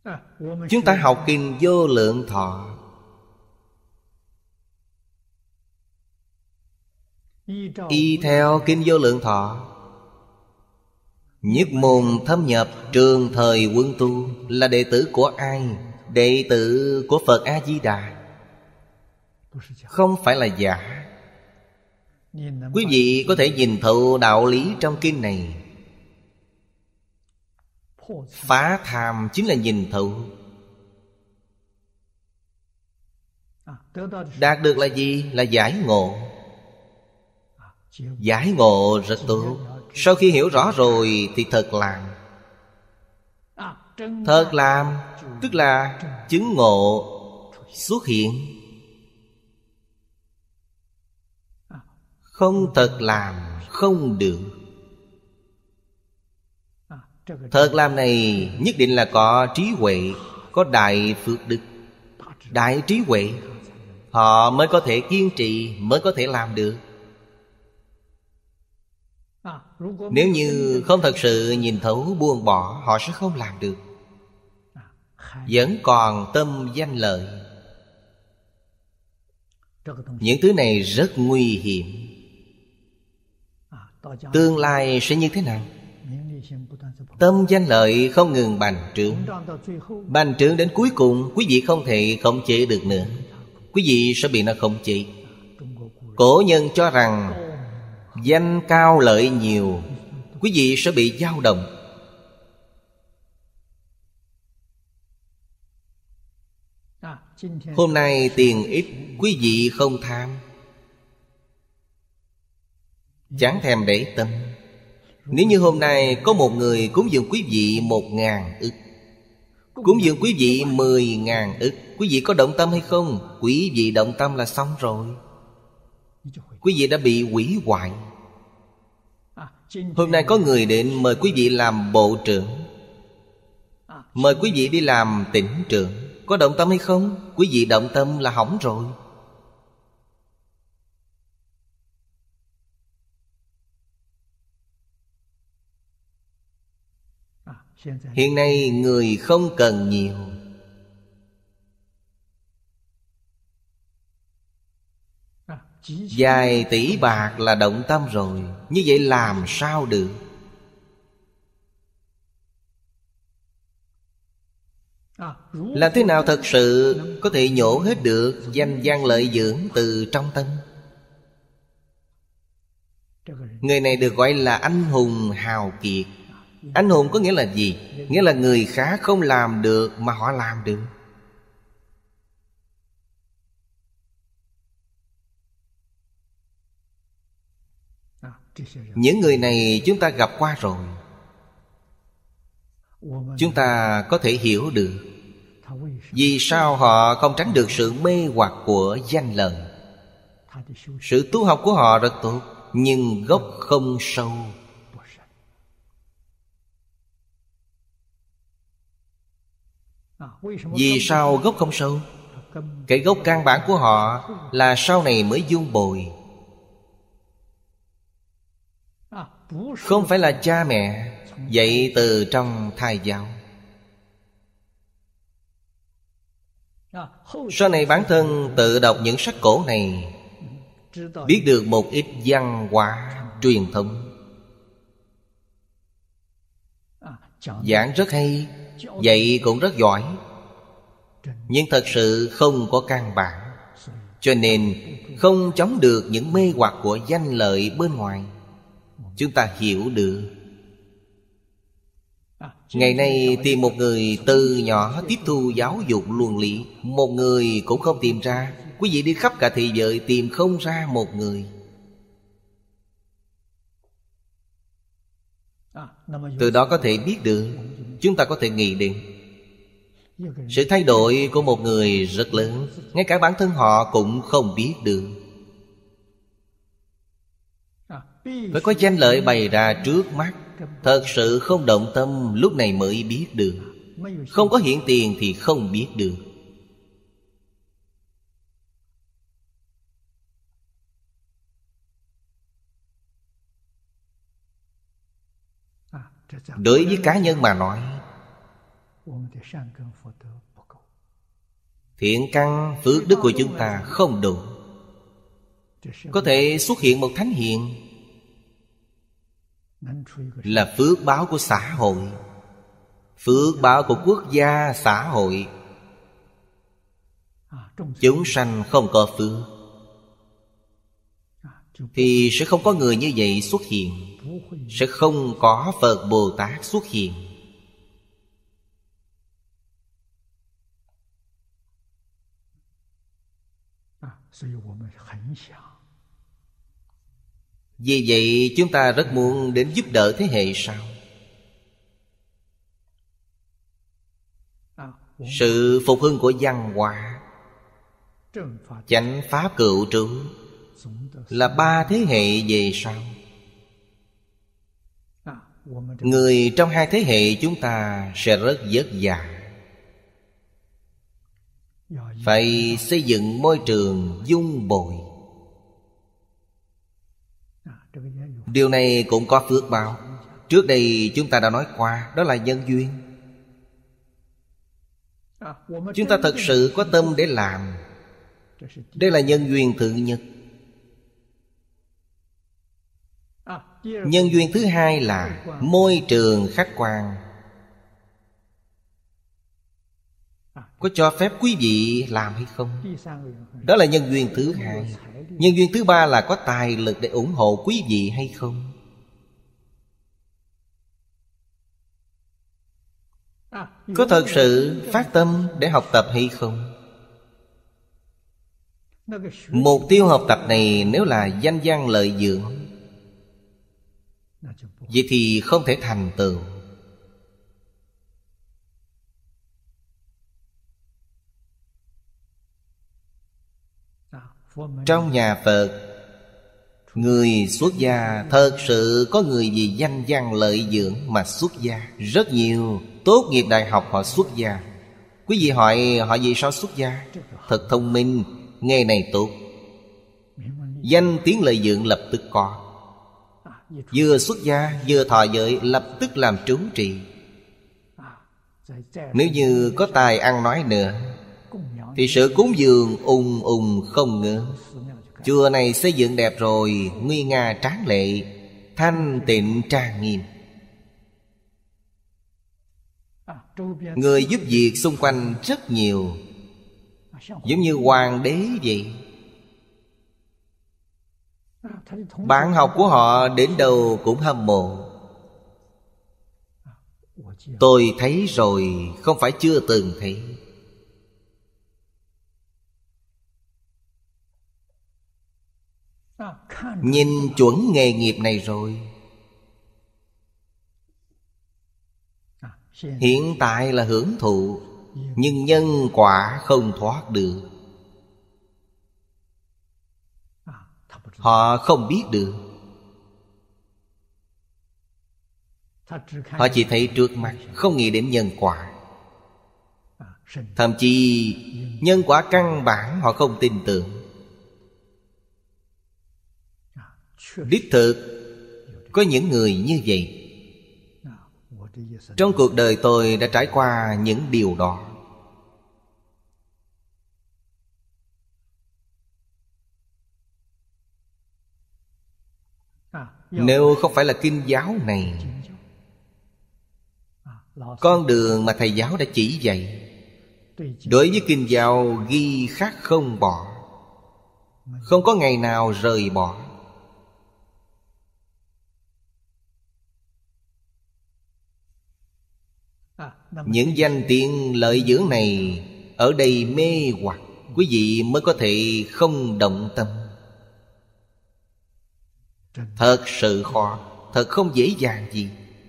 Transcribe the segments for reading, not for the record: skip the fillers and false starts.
Chúng ta học kinh Vô Lượng Thọ, y theo kinh Vô Lượng Thọ, nhất môn thâm nhập, trường thời quân tu. Là đệ tử của ai? Đệ tử của Phật A-di-đà, không phải là giả. Quý vị có thể nhìn thấu đạo lý trong kinh này. Phá tham chính là nhìn thấu. Đạt được là gì? Là giải ngộ. Giải ngộ rất tốt. Sau khi hiểu rõ rồi thì thật làm. Thật làm tức là chứng ngộ xuất hiện. Không thật làm không được. Thật làm này nhất định là có trí huệ, có đại phước đức, đại trí huệ, họ mới có thể kiên trì, mới có thể làm được. Nếu như không thật sự nhìn thấu buông bỏ, họ sẽ không làm được. Vẫn còn tâm danh lợi. Những thứ này rất nguy hiểm. Tương lai sẽ như thế nào? Tâm danh lợi không ngừng bành trướng. Bành trướng đến cuối cùng, quý vị không thể khống chế được nữa. Quý vị sẽ bị nó khống chế. Cổ nhân cho rằng danh cao lợi nhiều, quý vị sẽ bị dao động. Hôm nay tiền ít, quý vị không tham, chẳng thèm để tâm. Nếu như hôm nay có một người cúng dường quý vị 1.000 ức, cúng dường quý vị 10.000 ức, quý vị có động tâm hay không? Quý vị động tâm là xong rồi. Quý vị đã bị hủy hoại. Hôm nay có người đến mời quý vị làm bộ trưởng, mời quý vị đi làm tỉnh trưởng, có động tâm hay không? Quý vị động tâm là hỏng rồi. Hiện nay người không cần nhiều. Vài tỷ bạc là động tâm rồi. Như vậy làm sao được? Làm thế nào thật sự có thể nhổ hết được danh văn lợi dưỡng từ trong tâm? Người này được gọi là anh hùng hào kiệt. Anh hùng có nghĩa là gì? Nghĩa là người khác không làm được mà họ làm được. Những người này chúng ta gặp qua rồi. Chúng ta có thể hiểu được vì sao họ không tránh được sự mê hoặc của danh lợi. Sự tu học của họ rất tốt, nhưng gốc không sâu. Vì sao gốc không sâu? Cái gốc căn bản của họ là sau này mới dung bồi. Không phải là cha mẹ dạy từ trong thai giáo. Sau này bản thân tự đọc những sách cổ này, biết được một ít văn hóa truyền thống. Giảng rất hay, dạy cũng rất giỏi, nhưng thật sự không có căn bản. Cho nên không chống được những mê hoặc của danh lợi bên ngoài. Chúng ta hiểu được. Ngày nay tìm một người từ nhỏ tiếp thu giáo dục luân lý, một người cũng không tìm ra. Quý vị đi khắp cả thế giới tìm không ra một người. Từ đó có thể biết được. Chúng ta có thể nghĩ đến sự thay đổi của một người rất lớn, ngay cả bản thân họ cũng không biết được. Phải có danh lợi bày ra trước mắt, thật sự không động tâm, lúc này mới biết được. Không có hiện tiền thì không biết được. Đối với cá nhân mà nói, Thiện căn phước đức của chúng ta không đủ. Có thể xuất hiện một thánh hiền là phước báo của xã hội, phước báo của quốc gia, xã hội. Chúng sanh không có phước thì sẽ không có người như vậy xuất hiện, sẽ không có Phật Bồ Tát xuất hiện. Vì vậy chúng ta rất muốn đến giúp đỡ thế hệ sau. Sự phục hưng của văn hóa, chánh pháp cựu trú là 3 thế hệ về sau. Người trong 2 thế hệ chúng ta sẽ rất vất vả. Phải xây dựng môi trường dung bồi. Điều này cũng có phước báo. Trước đây chúng ta đã nói qua, đó là nhân duyên. Chúng ta thật sự có tâm để làm. Đây là nhân duyên thứ nhất. Nhân duyên thứ hai là môi trường khách quan. Có cho phép quý vị làm hay không? Đó là nhân duyên thứ hai. Nhân duyên thứ ba là có tài lực để ủng hộ quý vị hay không? Có thật sự phát tâm để học tập hay không? Mục tiêu học tập này nếu là danh văn lợi dưỡng, vậy thì không thể thành tựu. Trong nhà Phật, người xuất gia thật sự có người vì danh văn lợi dưỡng mà xuất gia. Rất nhiều tốt nghiệp đại học họ xuất gia. Quý vị hỏi họ vì sao xuất gia? Thật thông minh, nghề này tốt, danh tiếng lợi dưỡng lập tức có. Vừa xuất gia vừa thọ giới lập tức làm trú trì. Nếu như có tài ăn nói nữa thì sự cúng dường không ngớt. Chùa này xây dựng đẹp rồi, nguy nga tráng lệ, thanh tịnh trang nghiêm. Người giúp việc xung quanh rất nhiều, giống như hoàng đế vậy. Bạn học của họ đến đâu cũng hâm mộ. Tôi thấy rồi, không phải chưa từng thấy. Nhìn chuẩn nghề nghiệp này rồi. Hiện tại là hưởng thụ, nhưng nhân quả không thoát được. Họ không biết được. Họ chỉ thấy trước mắt, không nghĩ đến nhân quả. Thậm chí nhân quả căn bản họ không tin tưởng. Đích thực có những người như vậy. Trong cuộc đời tôi đã trải qua những điều đó. Nếu không phải là kinh giáo này, con đường mà thầy giáo đã chỉ dạy, đối với kinh giáo ghi khắc không bỏ, không có ngày nào rời bỏ. Những danh tiếng lợi dưỡng này ở đây mê hoặc, quý vị mới có thể không động tâm. Thật sự khó, thật không dễ dàng gì.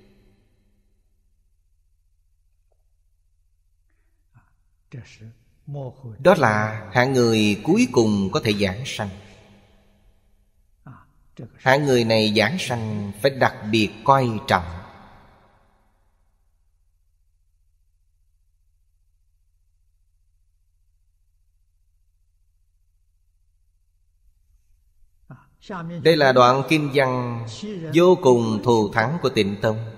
Đó là hạng người cuối cùng có thể giảng sanh. Hạng người này giảng sanh phải đặc biệt coi trọng. Đây là đoạn kinh văn vô cùng thù thắng của Tịnh Tông.